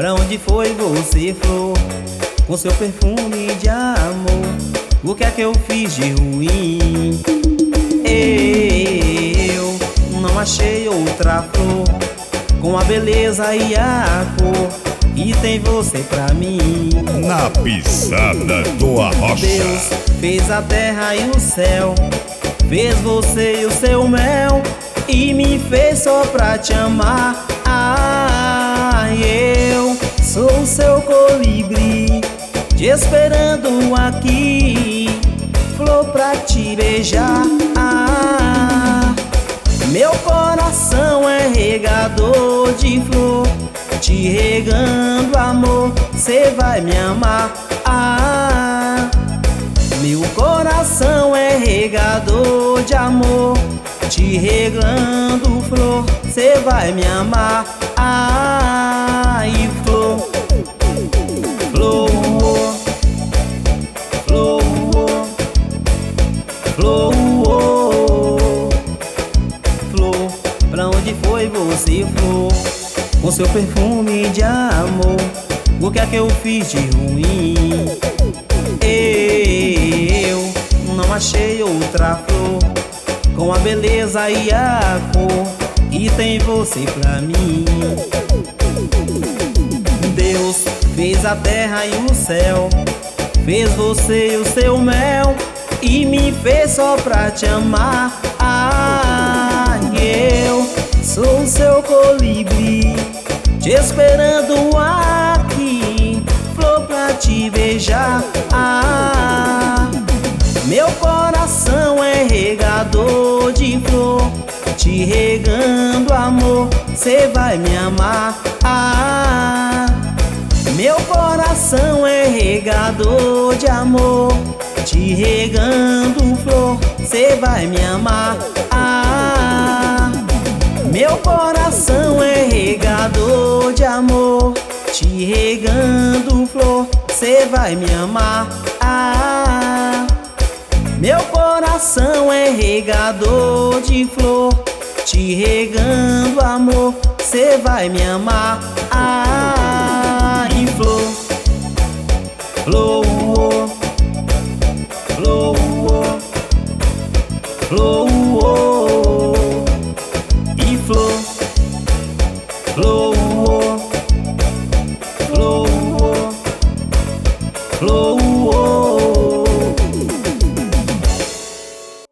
Pra onde foi você, flor, com seu perfume de amor? O que é que eu fiz de ruim? Eu não achei outra flor com a beleza e a cor que tem você pra mim. Na pisada do Arrocha. Deus fez a terra e o céu, fez você e o seu mel, e me fez só pra te amar. Eu sou o seu colibri, te esperando aqui, flor pra te beijar. Meu coração é regador de flor, te regando amor, cê vai me amar. Meu coração é regador de amor, te regando flor, cê vai me amar. E flor, flor, flor, flor, flor. Pra onde foi você, flor, com seu perfume de amor? O que é que eu fiz de ruim? Eu não achei outra flor com a beleza e a cor que tem você pra mim. Deus fez a terra e o céu, fez você e o seu mel, e me fez só pra te amar. Eu sou o seu colibri, te esperando aqui, flor pra te beijar. Meu coração é regador de flor, te regando amor, cê vai me amar. Meu coração é regador de amor, te regando flor, cê vai me amar. Meu coração é regador de amor, te regando flor, cê vai me amar. Meu coração é regador de flor, te regando amor, cê vai me amar. E flor, flor, flor, flor, e flor, flor, flor, flor.